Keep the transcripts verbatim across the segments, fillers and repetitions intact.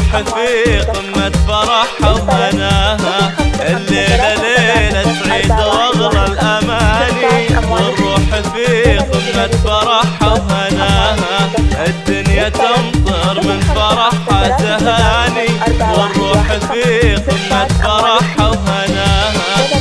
والروح في قمة فرحها وهناها. الليلة ليلة عيد واغلى الاماني، والروح في قمة فرحها وهناها. الدنيا تمطر من فرحها تهاني، والروح في قمة فرحها وهناها.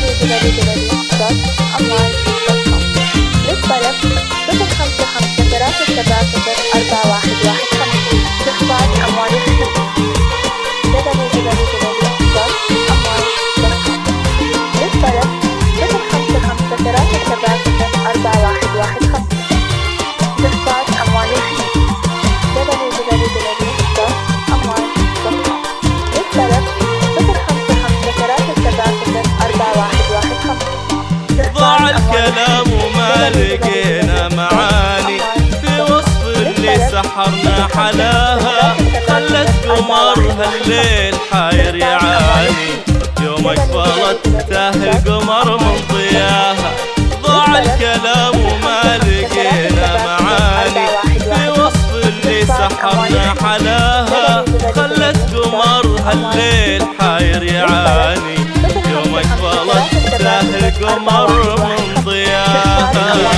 ضاع الكلام وما لقينا معاني في وصف اللي سحرنا حلاها. خلت قمرها الليل حاير يعاني، يومك فلت تاه القمر من ضياها. ضاع الكلام وما لقينا معاني في وصف اللي سحرنا حلاها. خلت قمرها الليل حاير يعاني، يومك فلت تاه القمر من ضياها.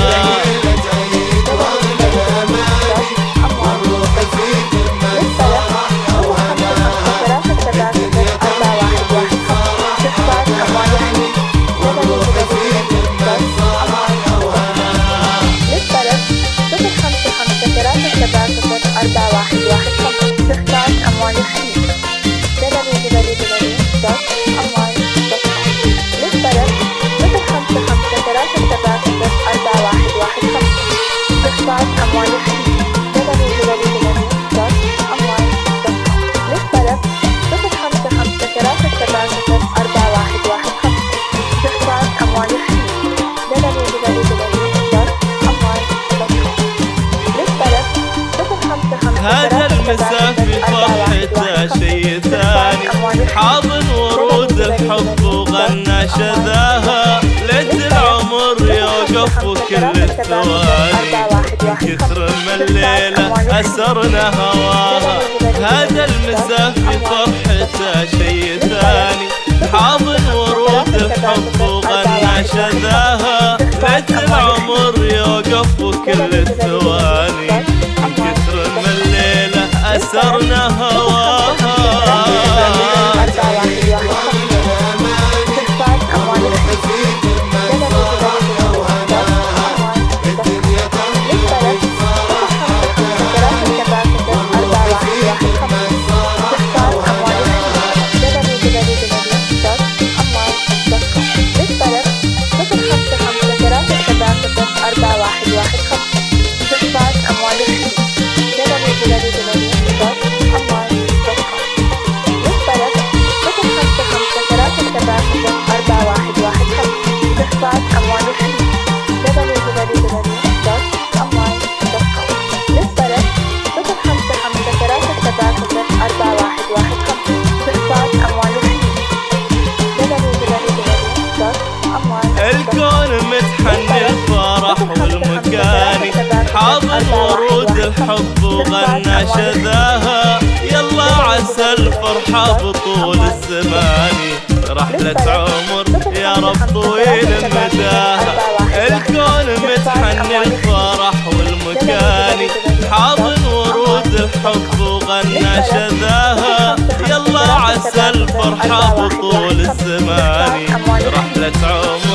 هذا المساء في فرحته شي ثاني، حاضن ورود الحب وغنى شذاها. ليت العمر يوقف وكل الثواني، كثر من الليلة أسرنا هواها. هذا المساء في فرحته شي ثاني، حاضن ورود الحب وغنى شذاها. ليت العمر يوقف وكل الثواني، كثر من الليلة أسرنا هواها. الكون متحني الفرح والمكاني، حاضن ورود الحب وغنى شذاها. يلا عسى الفرحة بطول الزماني، رحلة عمر يا رب طويل مداها. الكون متحني الفرح والمكاني، حاضن ورود الحب وغنى شذاها. يلا عسى الفرحة بطول الزماني، رحلة عمر